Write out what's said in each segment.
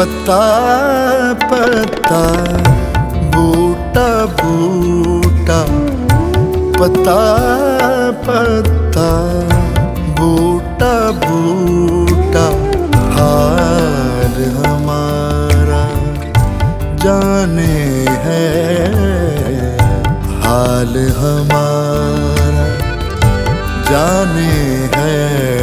पत्ता पत्ता बूटा बूटा, पत्ता पत्ता बूटा बूटा, हाल हमारा जाने है, हाल हमारा जाने है।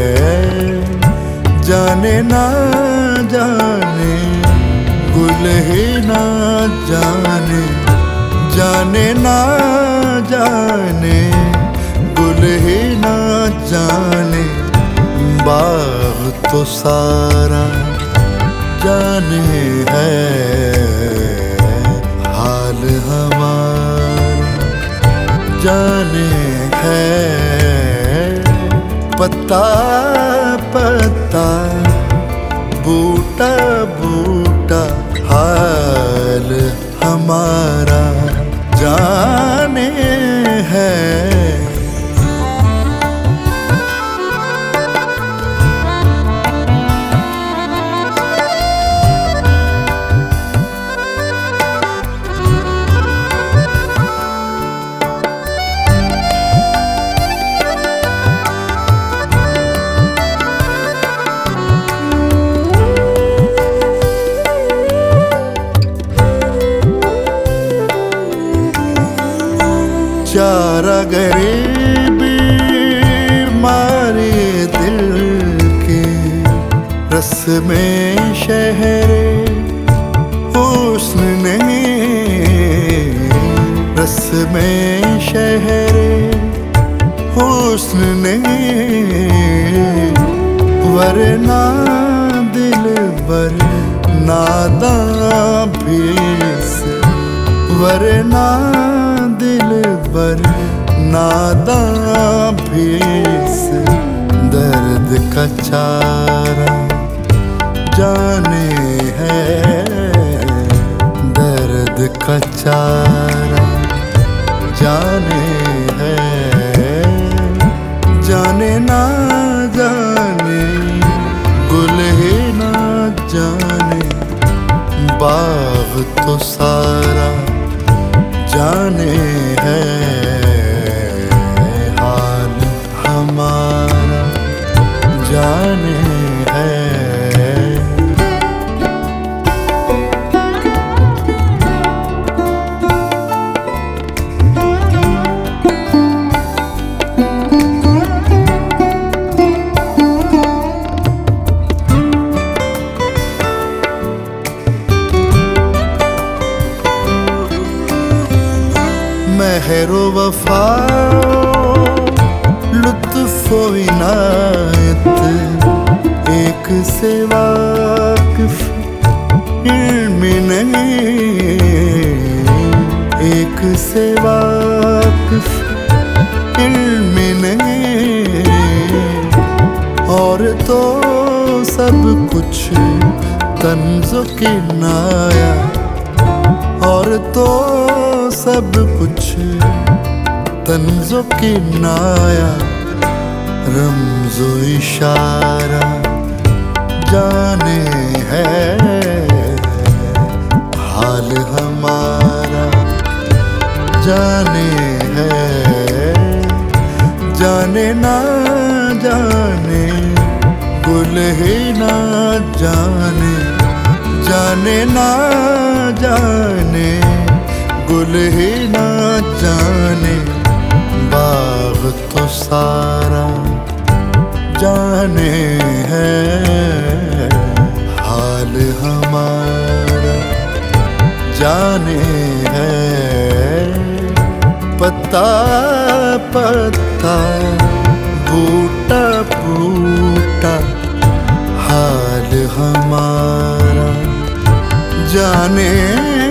जाने ना जाने गुल ही ना जाने, जाने ना जाने गुल ही ना जाने, बाग तो सारा जाने है, हाल हमारा जाने है। पत्ता पत्ता बूटा बूटा, हाल हमारा जाने है। चारा गरीबी मारे दिल के, रस में शहरे हुस्न नहीं, रस में शहरे हुस्न नहीं, वरना दिल बर नादां भी से, वरना दिल बर नादां भी से, दर्द का चारा जाने है, दर्द का चारा जाने है। जाने ना जाने गुल ही ना जाने, बाग तो सारा जाने है, हाल हमारा जाने है। मेहरो वफा लुत्फ़ो इनायत, एक से वाकिफ इल्म नहीं, एक से वाकिफ इल्म नहीं, और तो सब कुछ तंज़ो किनाया, और तो सब कुछ तंज़ो किनाया, रम्ज़ो इशारा जाने है, हाल हमारा जाने है। जाने ना जाने गुल ही ना जाने, जाने ना जाने गुल ही ना जाने, बाग तो सारा जाने है, हाल हमारा जाने है। पत्ता पत्ता बूटा बूटा, हाल हमारा जाने